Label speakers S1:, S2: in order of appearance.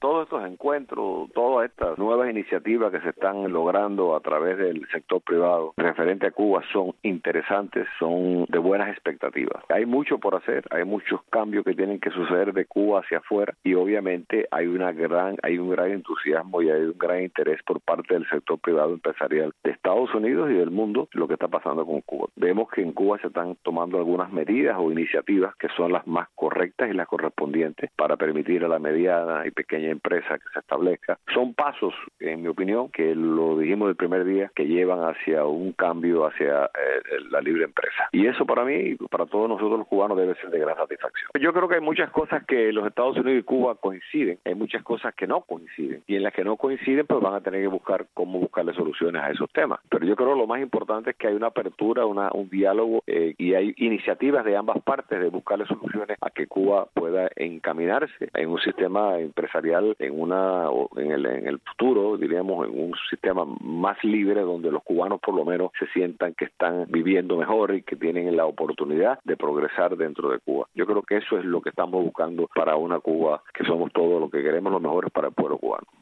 S1: todos estos encuentros, todas estas nuevas iniciativas que se están logrando a través del sector privado referente a Cuba son interesantes, son de buenas expectativas. Hay mucho por hacer, hay muchos cambios que tienen que suceder de Cuba hacia afuera y obviamente hay un gran entusiasmo y hay un gran interés por parte del sector privado empresarial de Estados Unidos y del mundo lo que está pasando con Cuba. Vemos que en Cuba se están tomando algunas medidas o iniciativas que son las más correctas y las correspondientes para permitir a la mediana y pequeña empresa que se establezca. Son pasos, en mi opinión, que lo dijimos el primer día, que llevan hacia un cambio hacia la libre empresa. Y eso para mí, para todos nosotros los cubanos, debe ser de gran satisfacción. Yo creo que hay muchas cosas que los Estados Unidos y Cuba coinciden, hay muchas cosas que no coinciden. Y en las que no coinciden, pues van a tener que buscar cómo buscarle soluciones a esos temas. Pero yo creo que lo más importante es que hay una apertura, un diálogo y hay iniciativas de ambas partes de buscarle soluciones a que Cuba pueda encaminarse en un sistema empresarial, en el futuro, diríamos, en un sistema más libre donde los cubanos por lo menos se sientan que están viviendo mejor y que tienen la oportunidad de progresar dentro de Cuba. Yo creo que eso es lo que estamos buscando para una Cuba que somos todos los que queremos lo mejor para el pueblo cubano.